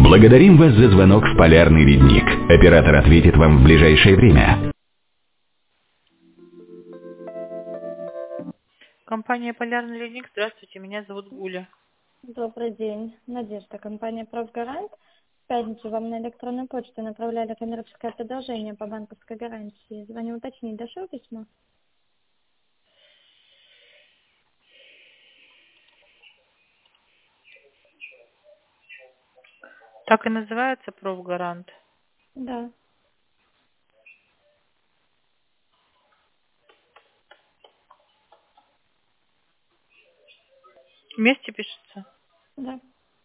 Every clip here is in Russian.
Благодарим вас за звонок в Полярный ледник. Оператор ответит вам в ближайшее время. Компания «Полярный ледник». Здравствуйте, меня зовут Гуля. Добрый день. Надежда, компания «Профгарант». В пятницу вам на электронную почту направляли коммерческое предложение по банковской гарантии. Звоню уточнить, дошло письмо? Так и называется «Профгарант». Да. Вместе пишется? Да.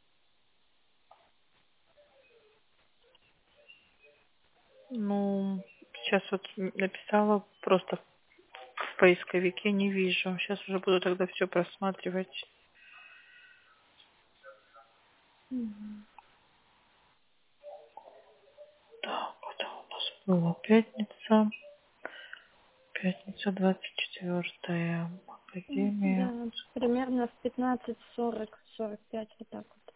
Ну, сейчас вот написала просто в поисковике, не вижу. Сейчас уже буду тогда все просматривать. Мгм. Так, куда у нас было? Пятница. Пятница 24-я. Академия. Да, примерно в 15:40, 45, вот так вот.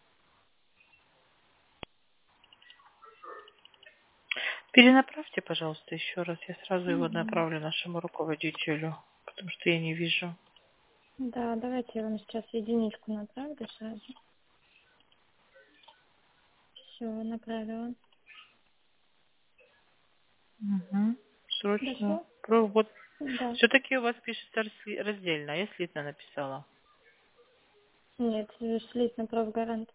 Перенаправьте, пожалуйста, еще раз. Я сразу его Мгм. направлю нашему руководителю, потому что я не вижу. Да, давайте я вам сейчас единичку направлю сразу. Все, направила. Угу. Срочно. Дошло? Вот. Да. Все-таки у вас пишется раздельно. Я слитно написала. Нет, шлись на «Профгарант».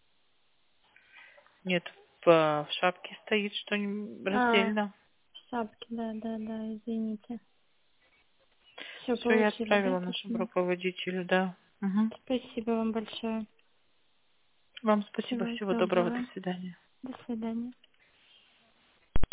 Нет, в шапке стоит, что А, раздельно. шапки, да, да, да, извините. Все, Все, я получили, да, отправила нашему письмо? руководителю, да. Мгм. Спасибо вам большое. Вам спасибо, Всего всего доброго, до доброго. свидания. До свидания.